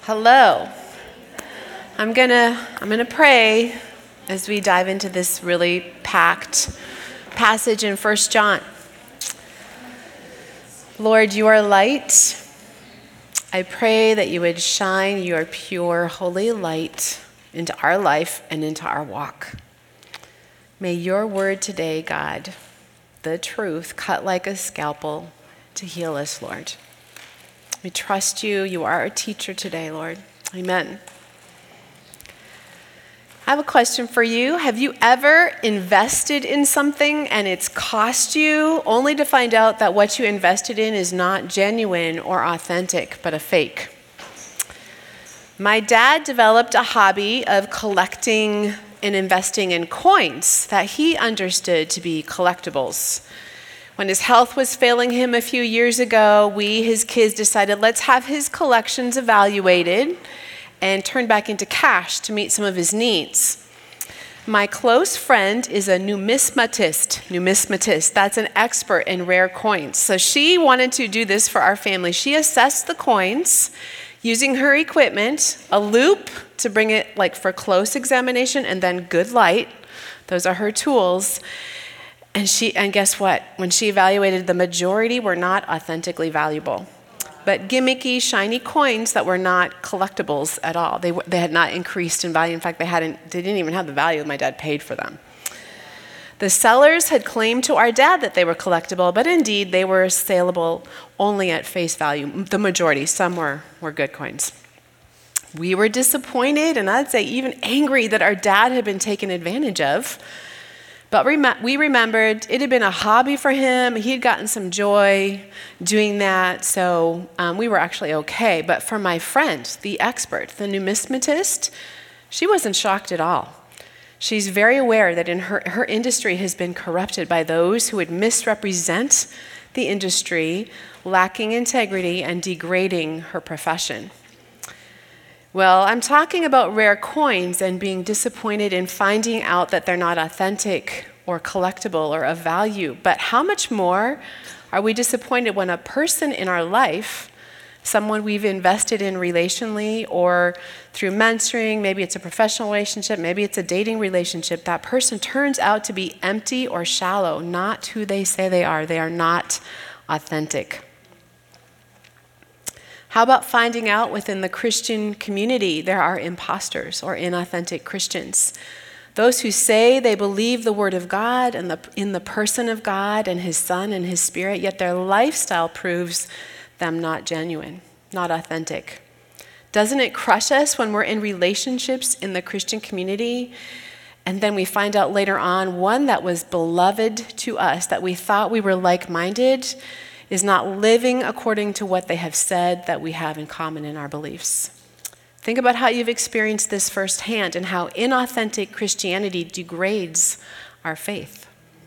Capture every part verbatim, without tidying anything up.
Hello. I'm gonna I'm gonna pray as we dive into this really packed passage in First John. Lord, you are light. I pray that you would shine your pure, holy light into our life and into our walk. May your word today, God, the truth, cut like a scalpel to heal us, Lord. We trust you. You are our teacher today, Lord. Amen. I have a question for you. Have you ever invested in something and it's cost you only to find out that what you invested in is not genuine or authentic, but a fake? My dad developed a hobby of collecting and investing in coins that he understood to be collectibles. When his health was failing him a few years ago, we, his kids, decided let's have his collections evaluated and turned back into cash to meet some of his needs. My close friend is a numismatist. Numismatist, that's an expert in rare coins. So she wanted to do this for our family. She assessed the coins using her equipment, a loop to bring it like for close examination, and then good light. Those are her tools. And she, and guess what? When she evaluated, the majority were not authentically valuable, but gimmicky, shiny coins that were not collectibles at all. They they had not increased in value. In fact, they hadn't. They didn't even have the value my dad paid for them. The sellers had claimed to our dad that they were collectible, but indeed they were saleable only at face value. The majority, some were were good coins. We were disappointed, and I'd say even angry that our dad had been taken advantage of. But we remembered it had been a hobby for him. He had gotten some joy doing that, so um, we were actually okay. But for my friend, the expert, the numismatist, she wasn't shocked at all. She's very aware that in her, her industry has been corrupted by those who would misrepresent the industry, lacking integrity and degrading her profession. Well, I'm talking about rare coins and being disappointed in finding out that they're not authentic or collectible or of value. But how much more are we disappointed when a person in our life, someone we've invested in relationally or through mentoring, maybe it's a professional relationship, maybe it's a dating relationship, that person turns out to be empty or shallow, not who they say they are. They are not authentic. How about finding out within the Christian community there are imposters or inauthentic Christians? Those who say they believe the Word of God and the, in the person of God and His Son and His Spirit, yet their lifestyle proves them not genuine, not authentic. Doesn't it crush us when we're in relationships in the Christian community and then we find out later on one that was beloved to us, that we thought we were like-minded, is not living according to what they have said that we have in common in our beliefs? Think about how you've experienced this firsthand and how inauthentic Christianity degrades our faith.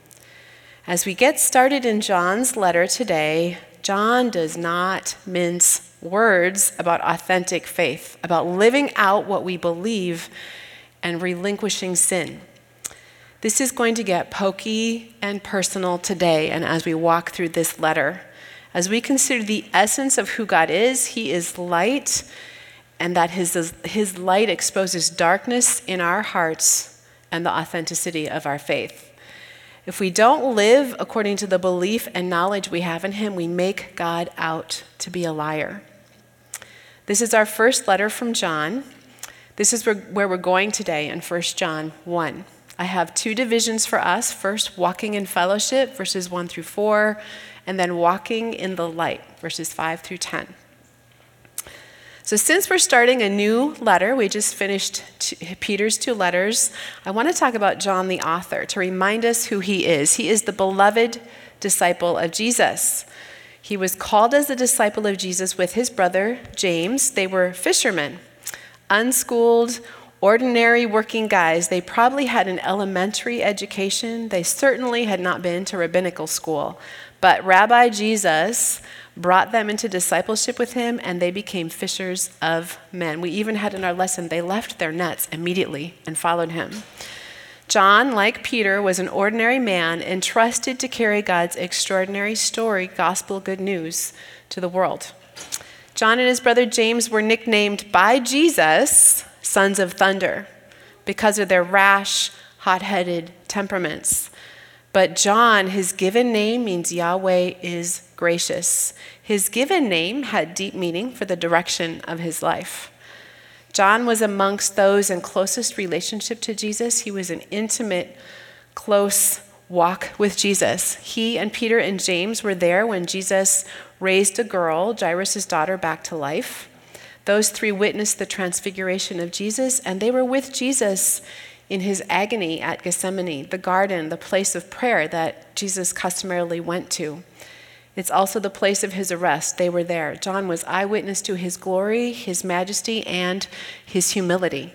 As we get started in John's letter today, John does not mince words about authentic faith, about living out what we believe and relinquishing sin. This is going to get pokey and personal today, and as we walk through this letter, as we consider the essence of who God is, He is light, and that his, his light exposes darkness in our hearts and the authenticity of our faith. If we don't live according to the belief and knowledge we have in Him, we make God out to be a liar. This is our first letter from John. This is where, where we're going today in First John one. I have two divisions for us. First, walking in fellowship, verses one through four, and then walking in the light, verses five through ten. So since we're starting a new letter, we just finished two, Peter's two letters, I want to talk about John the author to remind us who he is. He is the beloved disciple of Jesus. He was called as a disciple of Jesus with his brother, James. They were fishermen, unschooled, ordinary working guys. They probably had an elementary education. They certainly had not been to rabbinical school. But Rabbi Jesus brought them into discipleship with him, and they became fishers of men. We even had in our lesson, they left their nets immediately and followed him. John, like Peter, was an ordinary man entrusted to carry God's extraordinary story, gospel good news, to the world. John and his brother James were nicknamed by Jesus sons of thunder because of their rash, hot-headed temperaments. But John, his given name means Yahweh is gracious. His given name had deep meaning for the direction of his life. John was amongst those in closest relationship to Jesus. He was an intimate, close walk with Jesus. He and Peter and James were there when Jesus raised a girl, Jairus' daughter, back to life. Those three witnessed the transfiguration of Jesus, and they were with Jesus in his agony at Gethsemane, the garden, the place of prayer that Jesus customarily went to. It's also the place of his arrest. They were there. John was eyewitness to his glory, his majesty, and his humility.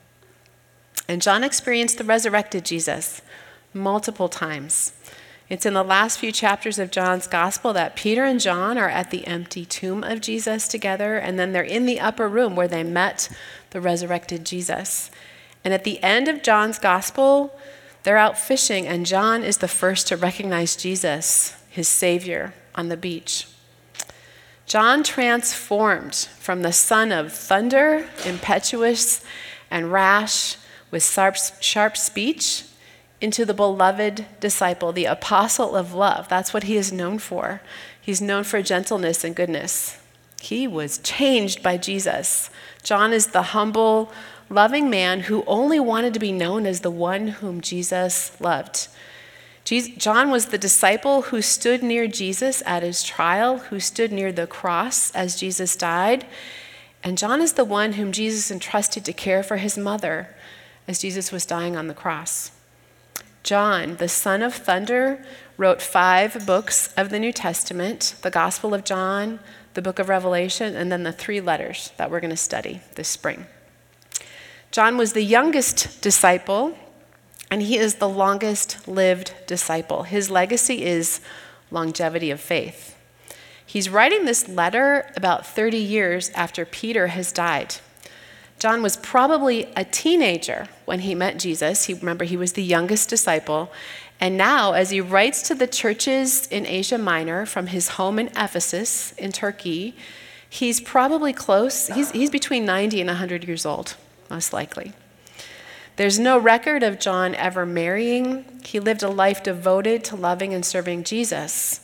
And John experienced the resurrected Jesus multiple times. It's in the last few chapters of John's gospel that Peter and John are at the empty tomb of Jesus together, and then they're in the upper room where they met the resurrected Jesus. And at the end of John's gospel, they're out fishing, and John is the first to recognize Jesus, his Savior, on the beach. John transformed from the son of thunder, impetuous and rash, with sharp, sharp speech, into the beloved disciple, the apostle of love. That's what he is known for. He's known for gentleness and goodness. He was changed by Jesus. John is the humble, loving man who only wanted to be known as the one whom Jesus loved. John was the disciple who stood near Jesus at his trial, who stood near the cross as Jesus died. And John is the one whom Jesus entrusted to care for his mother as Jesus was dying on the cross. John, the son of thunder, wrote five books of the New Testament, the Gospel of John, the book of Revelation, and then the three letters that we're going to study this spring. John was the youngest disciple, and he is the longest lived disciple. His legacy is longevity of faith. He's writing this letter about thirty years after Peter has died. John was probably a teenager when he met Jesus. He, remember, he was the youngest disciple. And now, as he writes to the churches in Asia Minor from his home in Ephesus in Turkey, he's probably close. He's, he's between ninety and one hundred years old, most likely. There's no record of John ever marrying. He lived a life devoted to loving and serving Jesus.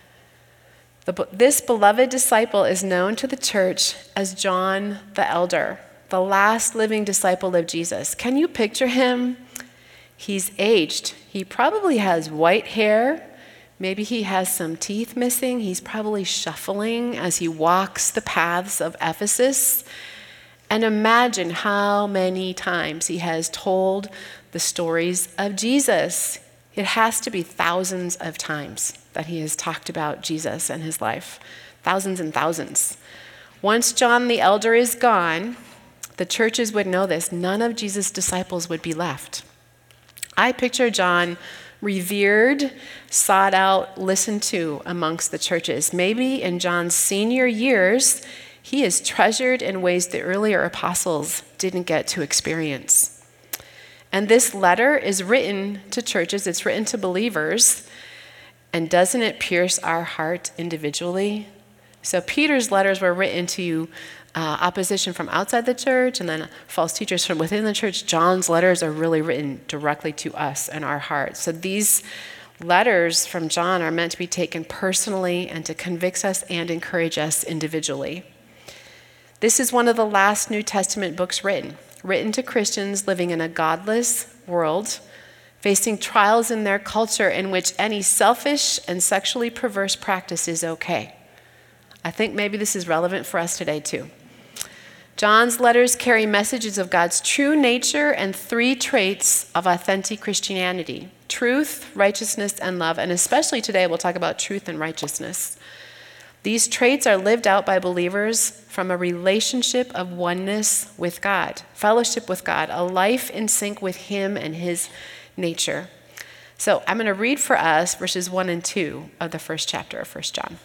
The, this beloved disciple is known to the church as John the Elder, the last living disciple of Jesus. Can you picture him? He's aged. He probably has white hair. Maybe he has some teeth missing. He's probably shuffling as he walks the paths of Ephesus. And imagine how many times he has told the stories of Jesus. It has to be thousands of times that he has talked about Jesus and his life. Thousands and thousands. Once John the Elder is gone, the churches would know this. None of Jesus' disciples would be left. I picture John revered, sought out, listened to amongst the churches. Maybe in John's senior years, he is treasured in ways the earlier apostles didn't get to experience. And this letter is written to churches, it's written to believers, and doesn't it pierce our heart individually? So Peter's letters were written to uh, opposition from outside the church and then false teachers from within the church. John's letters are really written directly to us and our hearts. So these letters from John are meant to be taken personally and to convict us and encourage us individually. This is one of the last New Testament books written, written to Christians living in a godless world, facing trials in their culture in which any selfish and sexually perverse practice is okay. I think maybe this is relevant for us today too. John's letters carry messages of God's true nature and three traits of authentic Christianity: truth, righteousness, and love. And especially today, we'll talk about truth and righteousness. These traits are lived out by believers from a relationship of oneness with God, fellowship with God, a life in sync with Him and His nature. So I'm going to read for us verses one and two of the first chapter of First John.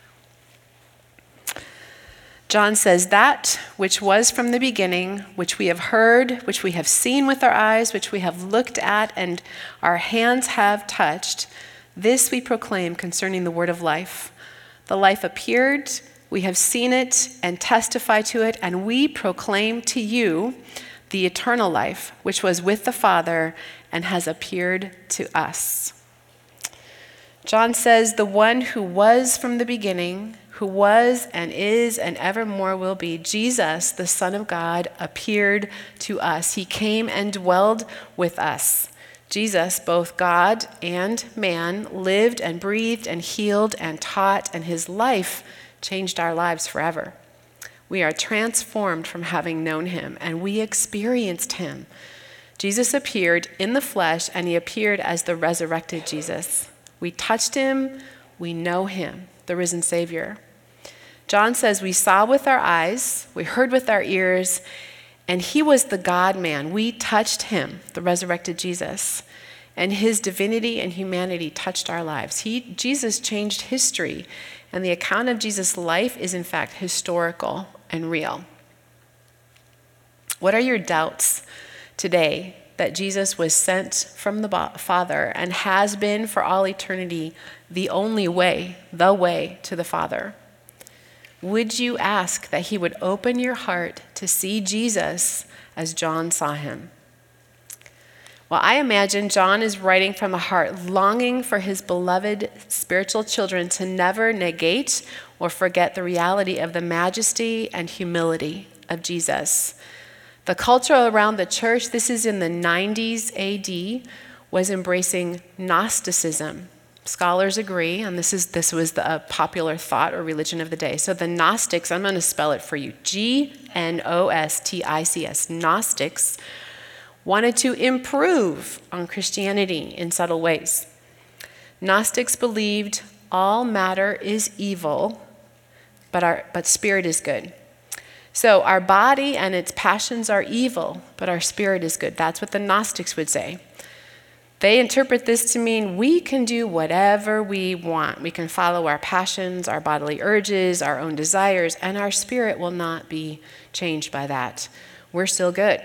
John says, "That which was from the beginning, which we have heard, which we have seen with our eyes, which we have looked at, and our hands have touched, this we proclaim concerning the word of life. The life appeared, We have seen it and testify to it, and we proclaim to you the eternal life, which was with the Father and has appeared to us. John says, the one who was from the beginning, who was and is and evermore will be, Jesus, the Son of God, appeared to us. He came and dwelled with us. Jesus, both God and man, lived and breathed and healed and taught, and his life changed our lives forever. We are transformed from having known him, and we experienced him. Jesus appeared in the flesh, and he appeared as the resurrected Jesus. We touched him, we know him, the risen Savior. John says we saw with our eyes, we heard with our ears, and he was the God-man. We touched him, the resurrected Jesus, and his divinity and humanity touched our lives. He, Jesus changed history, and the account of Jesus' life is in fact historical and real. What are your doubts today that Jesus was sent from the Father and has been for all eternity the only way, the way to the Father? Would you ask that he would open your heart to see Jesus as John saw him? Well, I imagine John is writing from a heart longing for his beloved spiritual children to never negate or forget the reality of the majesty and humility of Jesus. The culture around the church, this is in the nineties A D, was embracing Gnosticism. Scholars agree, and this is this was the uh, popular thought or religion of the day. So the Gnostics, I'm going to spell it for you, G N O S T I C S, Gnostics, wanted to improve on Christianity in subtle ways. Gnostics believed all matter is evil, but our but spirit is good. So our body and its passions are evil, but our spirit is good. That's what the Gnostics would say. They interpret this to mean we can do whatever we want. We can follow our passions, our bodily urges, our own desires, and our spirit will not be changed by that. We're still good.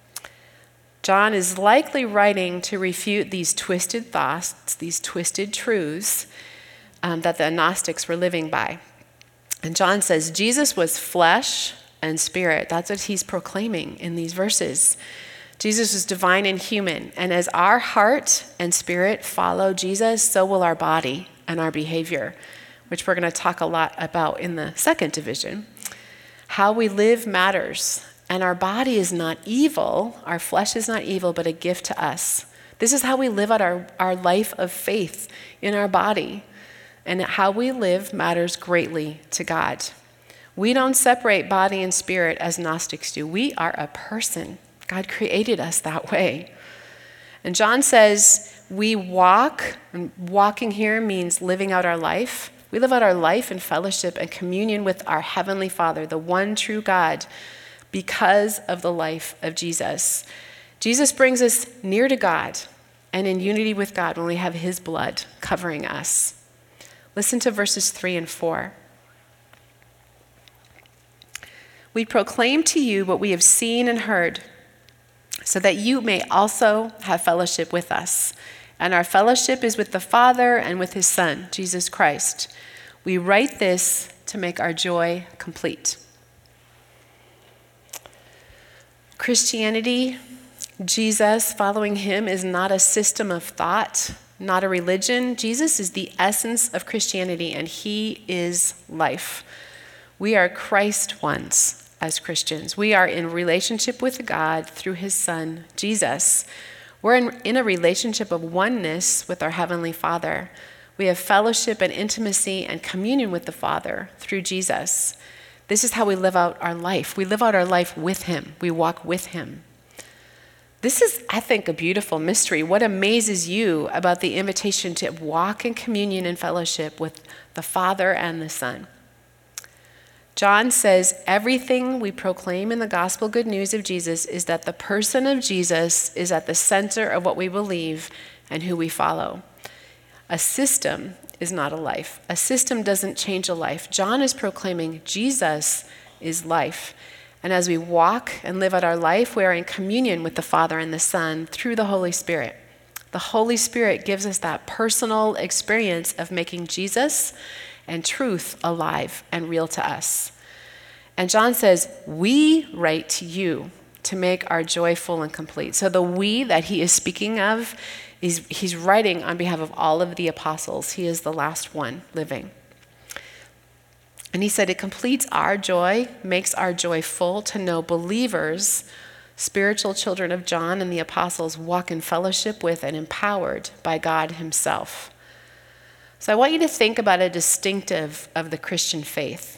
John is likely writing to refute these twisted thoughts, these twisted truths um, that the Gnostics were living by. And John says Jesus was flesh and spirit. That's what he's proclaiming in these verses. Jesus is divine and human, and as our heart and spirit follow Jesus, so will our body and our behavior, which we're going to talk a lot about in the second division. How we live matters, and our body is not evil, our flesh is not evil, but a gift to us. This is how we live out our, our life of faith in our body, and how we live matters greatly to God. We don't separate body and spirit as Gnostics do. We are a person. God created us that way. And John says we walk, and walking here means living out our life. We live out our life in fellowship and communion with our Heavenly Father, the one true God, because of the life of Jesus. Jesus brings us near to God and in unity with God when we have his blood covering us. Listen to verses three and four. We proclaim to you what we have seen and heard, so that you may also have fellowship with us. And our fellowship is with the Father and with his Son, Jesus Christ. We write this to make our joy complete. Christianity, Jesus, following him, is not a system of thought, not a religion. Jesus is the essence of Christianity, and he is life. We are Christ ones. As Christians, we are in relationship with God through his Son, Jesus. We're in, in a relationship of oneness with our Heavenly Father. We have fellowship and intimacy and communion with the Father through Jesus. This is how we live out our life. We live out our life with him. We walk with him. This is, I think, a beautiful mystery. What amazes you about the invitation to walk in communion and fellowship with the Father and the Son? John says everything we proclaim in the gospel good news of Jesus is that the person of Jesus is at the center of what we believe and who we follow. A system is not a life. A system doesn't change a life. John is proclaiming Jesus is life. And as we walk and live out our life, we are in communion with the Father and the Son through the Holy Spirit. The Holy Spirit gives us that personal experience of making Jesus and truth alive and real to us. And John says, we write to you to make our joy full and complete. So the we that he is speaking of, is he's writing on behalf of all of the apostles. He is the last one living. And he said it completes our joy, makes our joy full to know believers, spiritual children of John and the apostles, walk in fellowship with and empowered by God himself. So I want you to think about a distinctive of the Christian faith.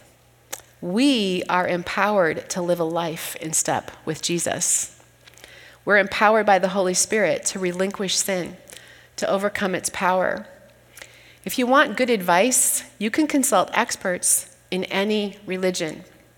We are empowered to live a life in step with Jesus. We're empowered by the Holy Spirit to relinquish sin, to overcome its power. If you want good advice, you can consult experts in any religion.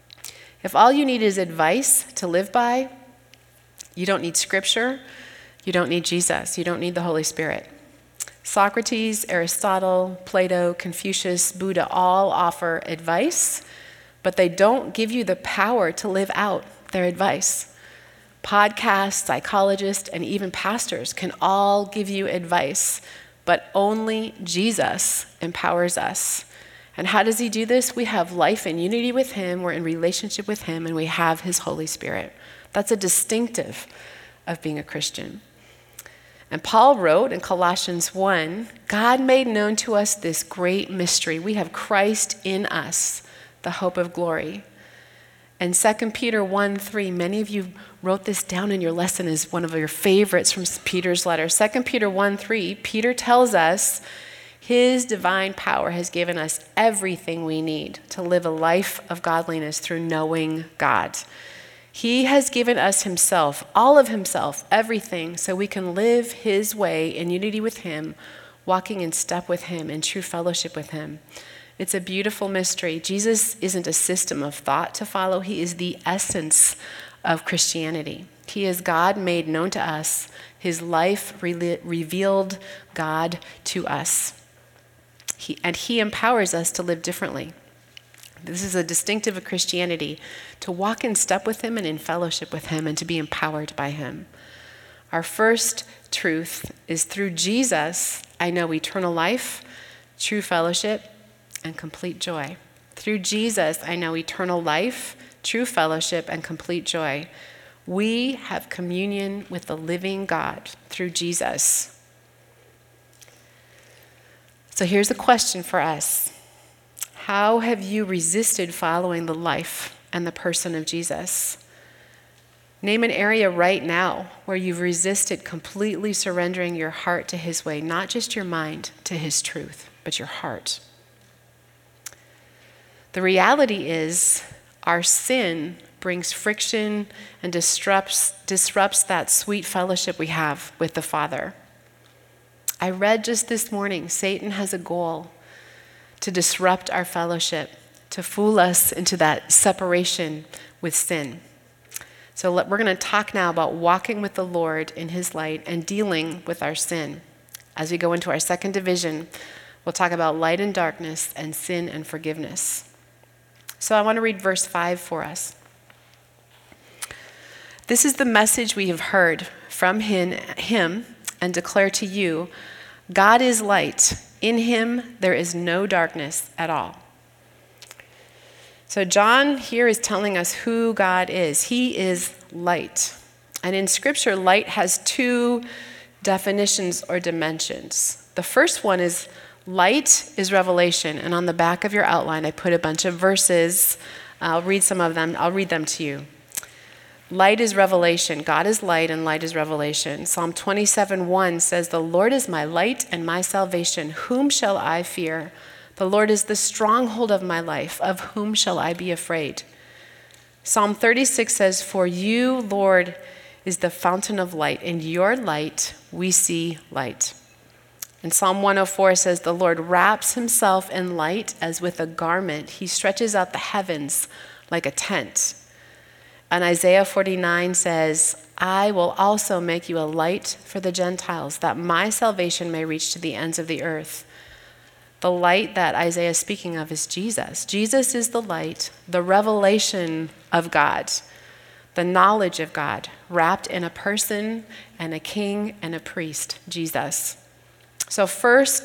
If all you need is advice to live by, you don't need scripture, you don't need Jesus, you don't need the Holy Spirit. Socrates, Aristotle, Plato, Confucius, Buddha all offer advice, but they don't give you the power to live out their advice. Podcasts, psychologists, and even pastors can all give you advice, but only Jesus empowers us. And how does he do this? We have life in unity with him, we're in relationship with him, and we have his Holy Spirit. That's a distinctive of being a Christian. And Paul wrote in Colossians one, God made known to us this great mystery. We have Christ in us, the hope of glory. And Second Peter one three, many of you wrote this down in your lesson as one of your favorites from Peter's letter. Second Peter one three, Peter tells us his divine power has given us everything we need to live a life of godliness through knowing God. He has given us himself, all of himself, everything, so we can live his way in unity with him, walking in step with him, in true fellowship with him. It's a beautiful mystery. Jesus isn't a system of thought to follow. He is the essence of Christianity. He is God made known to us, his life re- revealed God to us. He, and he empowers us to live differently. This is a distinctive of Christianity, to walk in step with him and in fellowship with him and to be empowered by him. Our first truth is through Jesus, I know eternal life, true fellowship, and complete joy. Through Jesus, I know eternal life, true fellowship, and complete joy. We have communion with the living God through Jesus. So here's a question for us. How have you resisted following the life and the person of Jesus? Name an area right now where you've resisted completely surrendering your heart to his way, not just your mind to his truth, but your heart. The reality is our sin brings friction and disrupts, disrupts that sweet fellowship we have with the Father. I read just this morning, Satan has a goal to disrupt our fellowship, to fool us into that separation with sin. So let, we're going to talk now about walking with the Lord in his light and dealing with our sin. As we go into our second division, we'll talk about light and darkness and sin and forgiveness. So I want to read verse five for us. This is the message we have heard from him, him and declare to you, God is light. In him there is no darkness at all. So John here is telling us who God is. He is light. And in Scripture, light has two definitions or dimensions. The first one is light is revelation. And on the back of your outline, I put a bunch of verses. I'll read some of them. I'll read them to you. Light is revelation. God is light and light is revelation. Psalm twenty-seven one says, the Lord is my light and my salvation. Whom shall I fear? The Lord is the stronghold of my life. Of whom shall I be afraid? Psalm thirty-six says, for you, Lord, is the fountain of light. In your light we see light. And Psalm one oh four says, the Lord wraps himself in light as with a garment. He stretches out the heavens like a tent. And Isaiah forty-nine says, I will also make you a light for the Gentiles, that my salvation may reach to the ends of the earth. The light that Isaiah is speaking of is Jesus. Jesus is the light, the revelation of God, the knowledge of God, wrapped in a person and a king and a priest, Jesus. So first,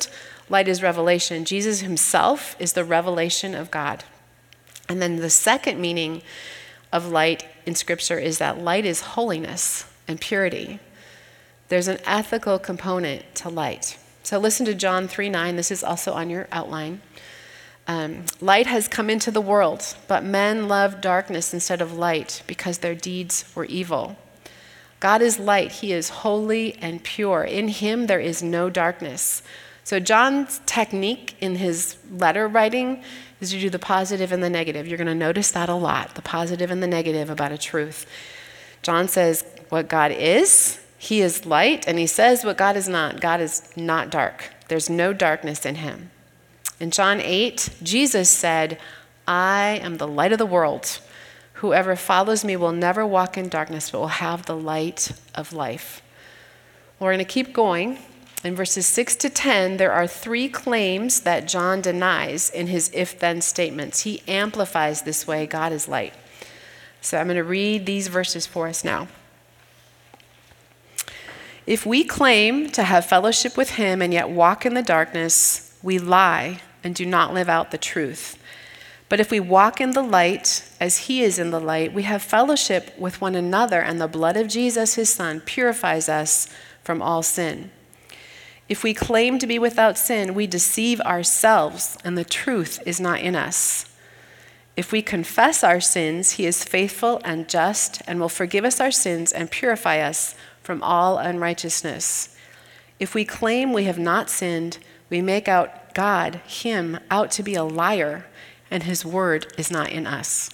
Light is revelation. Jesus himself is the revelation of God. And then the second meaning of light in Scripture is that light is holiness and purity. There's an ethical component to light. So listen to John three nine. This is also on your outline. Um, light has come into the world, but men loved darkness instead of light because their deeds were evil. God is light. He is holy and pure. In him there is no darkness. So John's technique in his letter writing is to do the positive and the negative. You're going to notice that a lot, the positive and the negative about a truth. John says what God is, he is light, and he says what God is not. God is not dark. There's no darkness in him. In John eight, Jesus said, I am the light of the world. Whoever follows me will never walk in darkness, but will have the light of life. We're going to keep going. In verses six to ten, there are three claims that John denies in his if-then statements. He amplifies this way, God is light. So I'm going to read these verses for us now. If we claim to have fellowship with him and yet walk in the darkness, we lie and do not live out the truth. But if we walk in the light as he is in the light, we have fellowship with one another, and the blood of Jesus, his son, purifies us from all sin. If we claim to be without sin, we deceive ourselves, and the truth is not in us. If we confess our sins, he is faithful and just and will forgive us our sins and purify us from all unrighteousness. If we claim we have not sinned, we make out God, him, out to be a liar, and his word is not in us.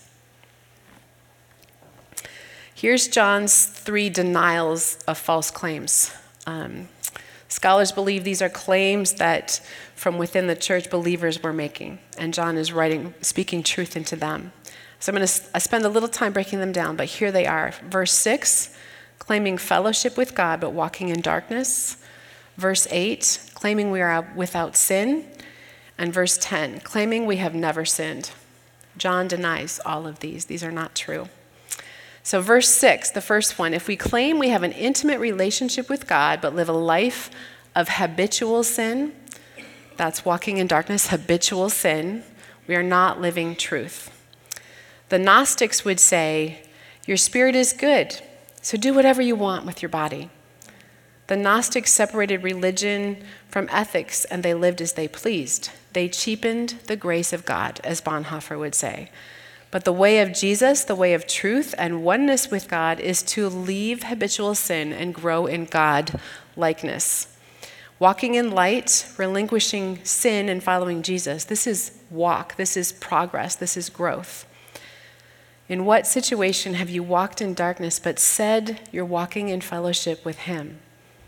Here's John's three denials of false claims. Um, Scholars believe these are claims that from within the church believers were making, and John is writing, speaking truth into them. So I'm going to spend a little time breaking them down, but here they are. Verse six, claiming fellowship with God but walking in darkness. Verse eight, claiming we are without sin. And verse ten, claiming we have never sinned. John denies all of these. These are not true. So verse six, the first one, if we claim we have an intimate relationship with God but live a life of habitual sin, that's walking in darkness, habitual sin, we are not living truth. The Gnostics would say, your spirit is good, so do whatever you want with your body. The Gnostics separated religion from ethics, and they lived as they pleased. They cheapened the grace of God, as Bonhoeffer would say. But the way of Jesus, the way of truth and oneness with God, is to leave habitual sin and grow in God likeness. Walking in light, relinquishing sin and following Jesus, this is walk, this is progress, this is growth. In what situation have you walked in darkness but said you're walking in fellowship with him?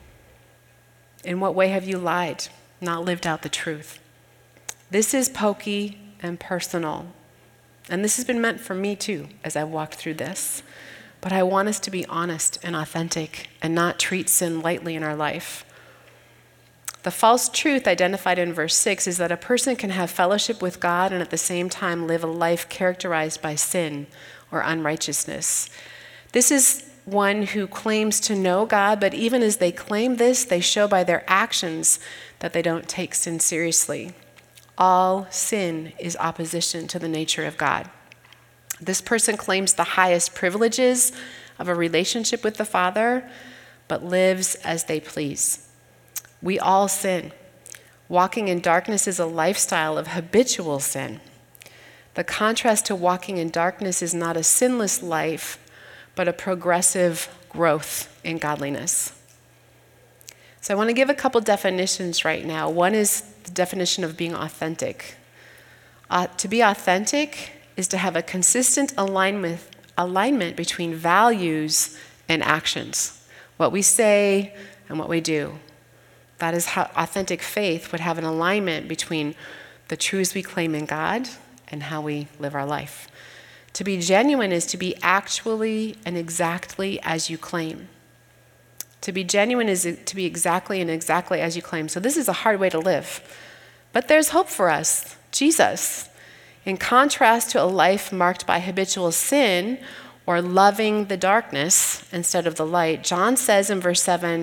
In what way have you lied, not lived out the truth? This is pokey and personal. And this has been meant for me too, as I walked through this. But I want us to be honest and authentic and not treat sin lightly in our life. The false truth identified in verse six is that a person can have fellowship with God and at the same time live a life characterized by sin or unrighteousness. This is one who claims to know God, but even as they claim this, they show by their actions that they don't take sin seriously. All sin is opposition to the nature of God. This person claims the highest privileges of a relationship with the Father, but lives as they please. We all sin. Walking in darkness is a lifestyle of habitual sin. The contrast to walking in darkness is not a sinless life, but a progressive growth in godliness. So I want to give a couple definitions right now. One is the definition of being authentic. Uh, to be authentic is to have a consistent alignment, alignment between values and actions, what we say and what we do. That is how authentic faith would have an alignment between the truths we claim in God and how we live our life. To be genuine is to be actually and exactly as you claim. To be genuine is to be exactly and exactly as you claim. So this is a hard way to live. But there's hope for us. Jesus. In contrast to a life marked by habitual sin or loving the darkness instead of the light, John says in verse seven,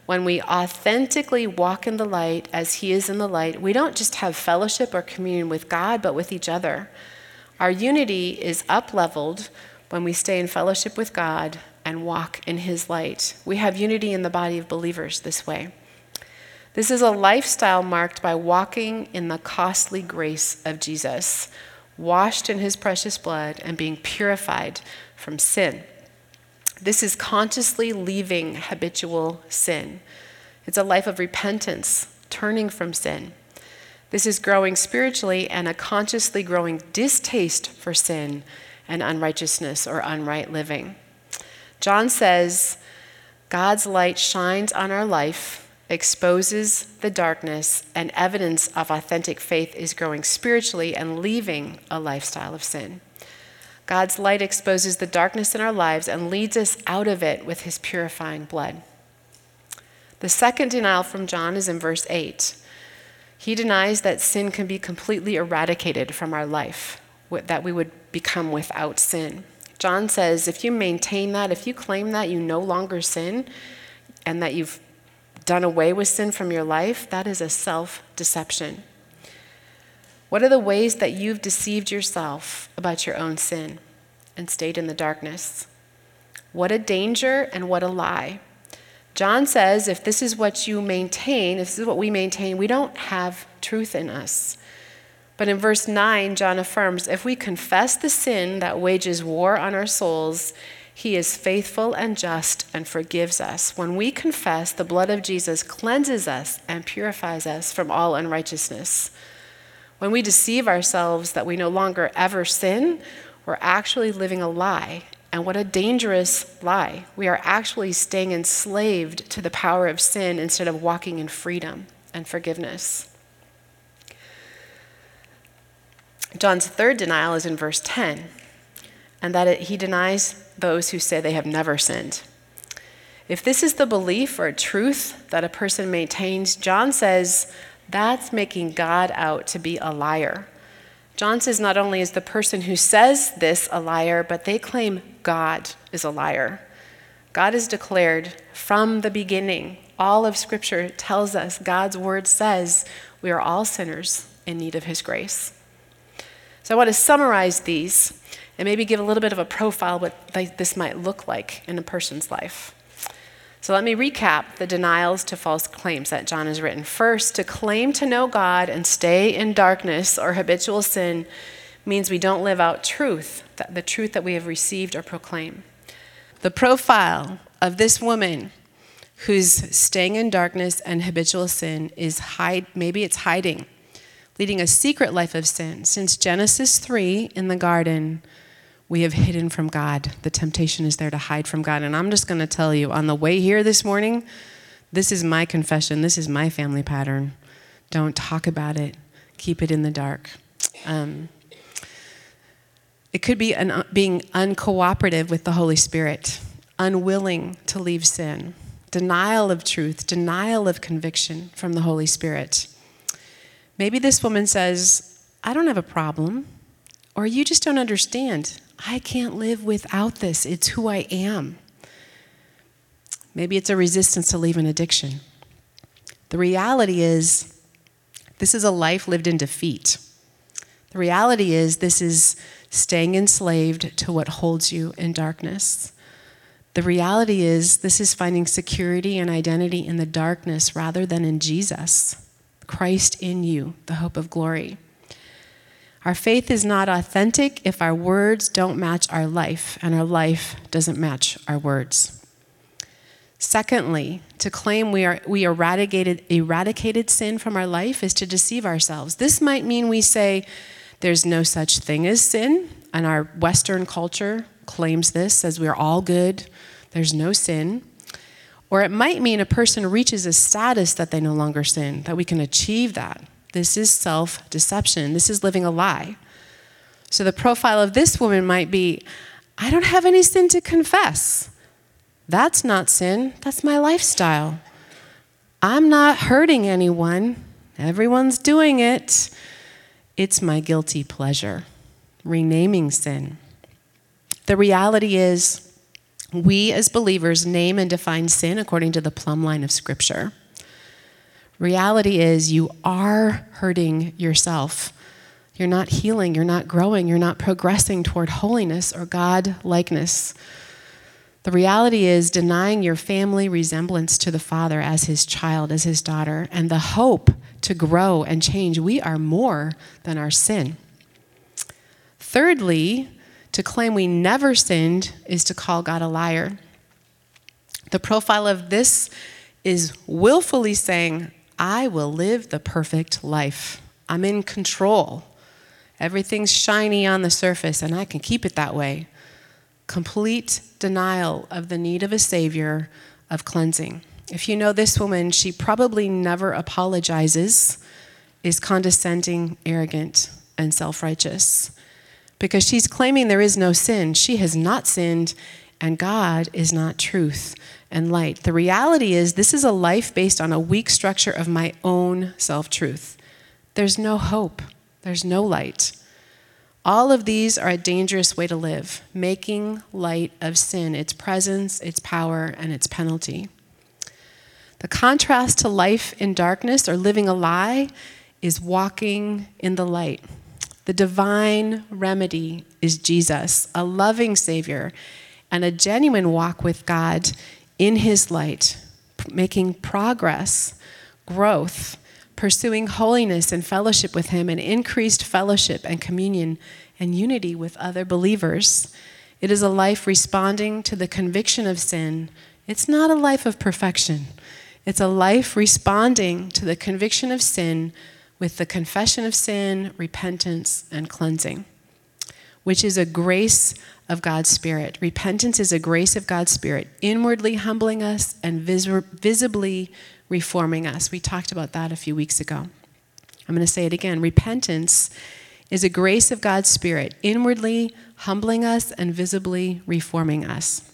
When we authentically walk in the light as he is in the light, we don't just have fellowship or communion with God, but with each other. Our unity is up-leveled when we stay in fellowship with God and walk in his light. We have unity in the body of believers this way. This is a lifestyle marked by walking in the costly grace of Jesus, washed in his precious blood and being purified from sin. This is consciously leaving habitual sin. It's a life of repentance, turning from sin. This is growing spiritually and a consciously growing distaste for sin and unrighteousness or unright living. John says, God's light shines on our life, exposes the darkness, and evidence of authentic faith is growing spiritually and leaving a lifestyle of sin. God's light exposes the darkness in our lives and leads us out of it with his purifying blood. The second denial from John is in verse eight. He denies that sin can be completely eradicated from our life, that we would become without sin. John says, if you maintain that, if you claim that you no longer sin and that you've done away with sin from your life, that is a self-deception. What are the ways that you've deceived yourself about your own sin and stayed in the darkness? What a danger and what a lie. John says if this is what you maintain, if this is what we maintain, we don't have truth in us. But in verse nine, John affirms, if we confess the sin that wages war on our souls, he is faithful and just and forgives us. When we confess, the blood of Jesus cleanses us and purifies us from all unrighteousness. When we deceive ourselves that we no longer ever sin, we're actually living a lie. And what a dangerous lie. We are actually staying enslaved to the power of sin instead of walking in freedom and forgiveness. John's third denial is in verse ten, and that it, he denies those who say they have never sinned. If this is the belief or truth that a person maintains, John says, that's making God out to be a liar. John says not only is the person who says this a liar, but they claim God is a liar. God is declared from the beginning. All of Scripture tells us, God's word says, we are all sinners in need of his grace. So I want to summarize these and maybe give a little bit of a profile of what this might look like in a person's life. So let me recap the denials to false claims that John has written. First, to claim to know God and stay in darkness or habitual sin means we don't live out truth, the truth that we have received or proclaim. The profile of this woman who's staying in darkness and habitual sin is hide, maybe it's hiding, leading a secret life of sin. Since Genesis three in the garden, we have hidden from God. The temptation is there to hide from God. And I'm just going to tell you, on the way here this morning, this is my confession. This is my family pattern. Don't talk about it. Keep it in the dark. Um, it could be an, uh, being uncooperative with the Holy Spirit, unwilling to leave sin, denial of truth, denial of conviction from the Holy Spirit. Maybe this woman says, I don't have a problem, or you just don't understand. I can't live without this. It's who I am. Maybe it's a resistance to leave an addiction. The reality is, this is a life lived in defeat. The reality is, this is staying enslaved to what holds you in darkness. The reality is, this is finding security and identity in the darkness rather than in Jesus, Christ in you, the hope of glory. Our faith is not authentic if our words don't match our life, and our life doesn't match our words. Secondly, to claim we are we eradicated eradicated sin from our life is to deceive ourselves. This might mean we say there's no such thing as sin, and our Western culture claims this, says we're all good, there's no sin. Or it might mean a person reaches a status that they no longer sin, that we can achieve that. This is self-deception. This is living a lie. So the profile of this woman might be, I don't have any sin to confess. That's not sin. That's my lifestyle. I'm not hurting anyone. Everyone's doing it. It's my guilty pleasure. Renaming sin. The reality is, We as believers name and define sin according to the plumb line of Scripture. Reality is you are hurting yourself. You're not healing, you're not growing, you're not progressing toward holiness or God-likeness. The reality is denying your family resemblance to the Father as his child, as his daughter, and the hope to grow and change. We are more than our sin. Thirdly, to claim we never sinned is to call God a liar. The profile of this is willfully saying, I will live the perfect life. I'm in control. Everything's shiny on the surface, and I can keep it that way. Complete denial of the need of a Savior, of cleansing. If you know this woman, she probably never apologizes, is condescending, arrogant, and self-righteous. Because she's claiming there is no sin. She has not sinned, and God is not truth and light. The reality is this is a life based on a weak structure of my own self-truth. There's no hope. There's no light. All of these are a dangerous way to live, making light of sin, its presence, its power, and its penalty. The contrast to life in darkness or living a lie is walking in the light. The divine remedy is Jesus, a loving Savior, and a genuine walk with God in his light, making progress, growth, pursuing holiness and fellowship with him, and increased fellowship and communion and unity with other believers. It is a life responding to the conviction of sin. It's not a life of perfection. It's a life responding to the conviction of sin with the confession of sin, repentance, and cleansing, which is a grace of God's Spirit. Repentance is a grace of God's Spirit, inwardly humbling us and vis- visibly reforming us. We talked about that a few weeks ago. I'm going to say it again. Repentance is a grace of God's Spirit, inwardly humbling us and visibly reforming us.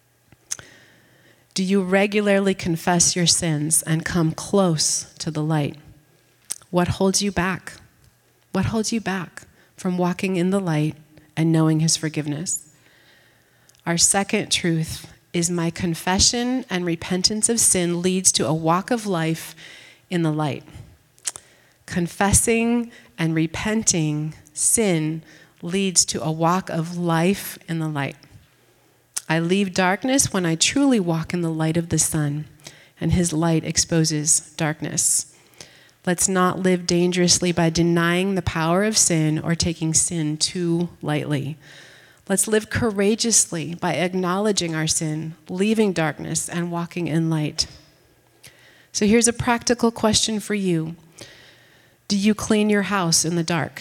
Do you regularly confess your sins and come close to the light? What holds you back? What holds you back from walking in the light and knowing his forgiveness? Our second truth is my confession and repentance of sin leads to a walk of life in the light. Confessing and repenting sin leads to a walk of life in the light. I leave darkness when I truly walk in the light of the sun, and his light exposes darkness. Let's not live dangerously by denying the power of sin or taking sin too lightly. Let's live courageously by acknowledging our sin, leaving darkness, and walking in light. So here's a practical question for you. Do you clean your house in the dark?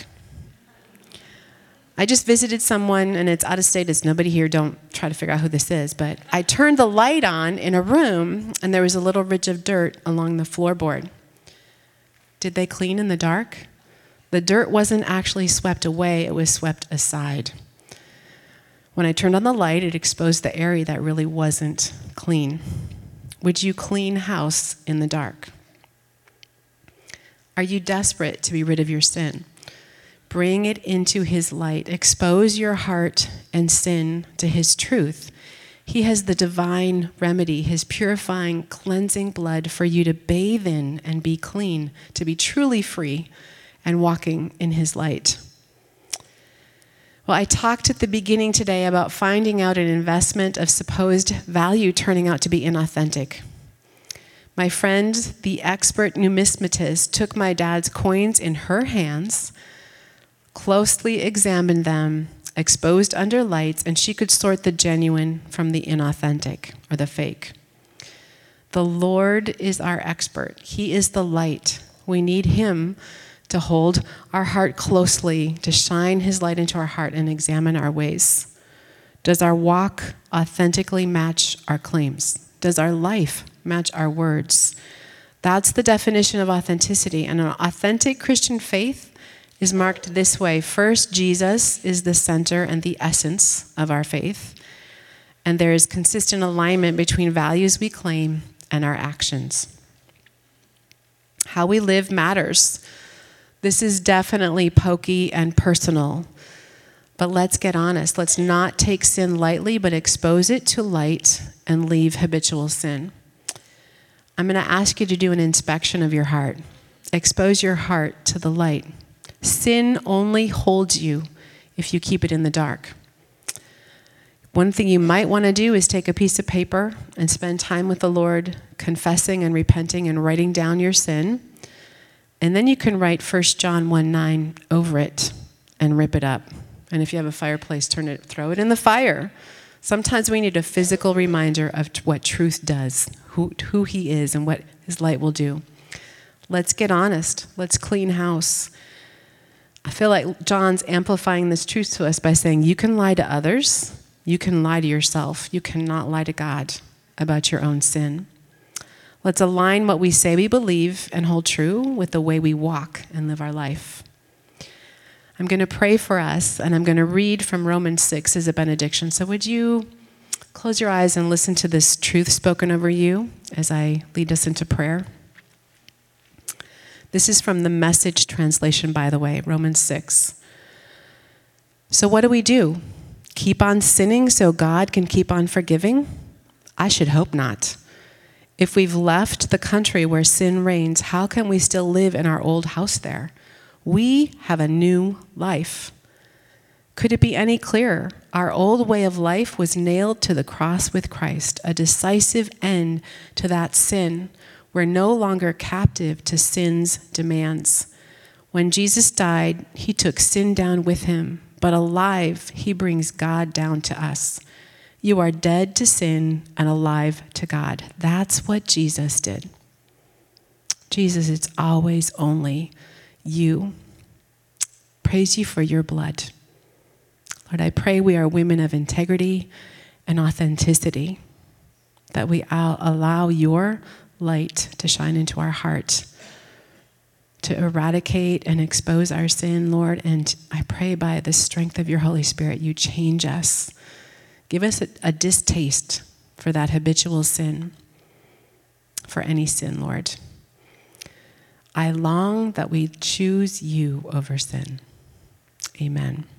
I just visited someone, and it's out of state. It's nobody here. Don't try to figure out who this is. But I turned the light on in a room, and there was a little ridge of dirt along the floorboard. Did they clean in the dark? The dirt wasn't actually swept away. It was swept aside. When I turned on the light, it exposed the area that really wasn't clean. Would you clean house in the dark? Are you desperate to be rid of your sin? Bring it into his light. Expose your heart and sin to his truth. He has the divine remedy, his purifying, cleansing blood for you to bathe in and be clean, to be truly free and walking in his light. Well, I talked at the beginning today about finding out an investment of supposed value turning out to be inauthentic. My friend, the expert numismatist, took my dad's coins in her hands, closely examined them, exposed under lights, and she could sort the genuine from the inauthentic or the fake. The Lord is our expert. He is the light. We need him to hold our heart closely, to shine his light into our heart and examine our ways. Does our walk authentically match our claims? Does our life match our words? That's the definition of authenticity. And an authentic Christian faith is marked this way. First, Jesus is the center and the essence of our faith. And there is consistent alignment between values we claim and our actions. How we live matters. This is definitely pokey and personal. But let's get honest. Let's not take sin lightly, but expose it to light and leave habitual sin. I'm going to ask you to do an inspection of your heart. Expose your heart to the light. Sin only holds you if you keep it in the dark. One thing you might want to do is take a piece of paper and spend time with the Lord, confessing and repenting and writing down your sin. And then you can write First John one nine over it and rip it up. And if you have a fireplace, turn it, throw it in the fire. Sometimes we need a physical reminder of what truth does, who, who he is and what his light will do. Let's get honest. Let's clean house. I feel like John's amplifying this truth to us by saying you can lie to others, you can lie to yourself, you cannot lie to God about your own sin. Let's align what we say we believe and hold true with the way we walk and live our life. I'm going to pray for us, and I'm going to read from Romans six as a benediction. So would you close your eyes and listen to this truth spoken over you as I lead us into prayer? This is from the Message translation, by the way, Romans six. So what do we do? Keep on sinning so God can keep on forgiving? I should hope not. If we've left the country where sin reigns, how can we still live in our old house there? We have a new life. Could it be any clearer? Our old way of life was nailed to the cross with Christ, a decisive end to that sin. We're no longer captive to sin's demands. When Jesus died, he took sin down with him, but alive, he brings God down to us. You are dead to sin and alive to God. That's what Jesus did. Jesus, it's always only you. Praise you for your blood. Lord, I pray we are women of integrity and authenticity, that we allow your light to shine into our heart, to eradicate and expose our sin, Lord. And I pray by the strength of your Holy Spirit, you change us. Give us a, a distaste for that habitual sin, for any sin, Lord. I long that we choose you over sin. Amen.